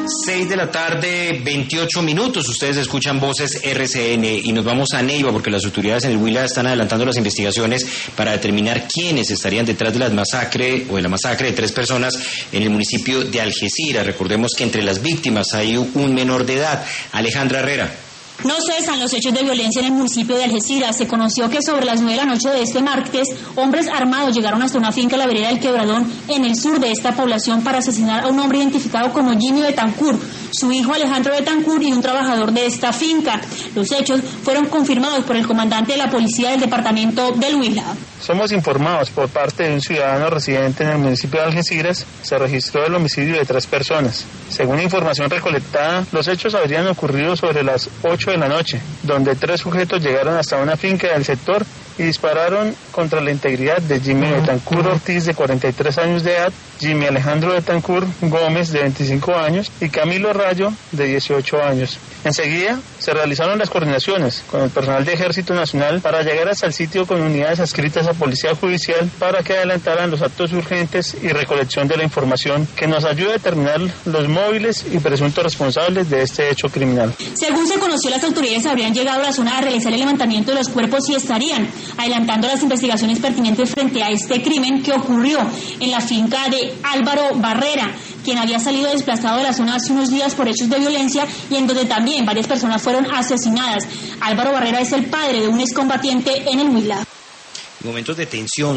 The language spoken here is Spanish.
6 de la tarde, 28 minutos. Ustedes escuchan Voces RCN y nos vamos a Neiva porque las autoridades en el Huila están adelantando las investigaciones para determinar quiénes estarían detrás de la masacre de 3 personas en el municipio de Algeciras. Recordemos que entre las víctimas hay un menor de edad. Alejandra Herrera. No cesan los hechos de violencia en el municipio de Algeciras. Se conoció que sobre las 9 de la noche de este martes, hombres armados llegaron hasta una finca en la vereda del Quebradón, en el sur de esta población, para asesinar a un hombre identificado como Jimmy Betancourt, su hijo Alejandro Betancourt y un trabajador de esta finca. Los hechos fueron confirmados por el comandante de la policía del departamento del Huila. Somos informados por parte de un ciudadano residente en el municipio de Algeciras, se registró el homicidio de 3 personas. Según información recolectada, los hechos habrían ocurrido sobre las 8 de la noche, donde 3 sujetos llegaron hasta una finca del sector y dispararon contra la integridad de Jimmy Betancourt Ortiz, de 43 años de edad, Jimmy Alejandro Betancourt Gómez, de 25 años, y Camilo Rayo, de 18 años. Enseguida se realizaron las coordinaciones con el personal de Ejército Nacional para llegar hasta el sitio con unidades adscritas a Policía Judicial para que adelantaran los actos urgentes y recolección de la información que nos ayude a determinar los móviles y presuntos responsables de este hecho criminal. Según se conoció, las autoridades habrían llegado a la zona a realizar el levantamiento de los cuerpos y estarían adelantando las investigaciones pertinentes frente a este crimen que ocurrió en la finca de Álvaro Barrera, quien había salido desplazado de la zona hace unos días por hechos de violencia y en donde también varias personas fueron asesinadas. Álvaro Barrera es el padre de un excombatiente en el Huila. Momentos de tensión.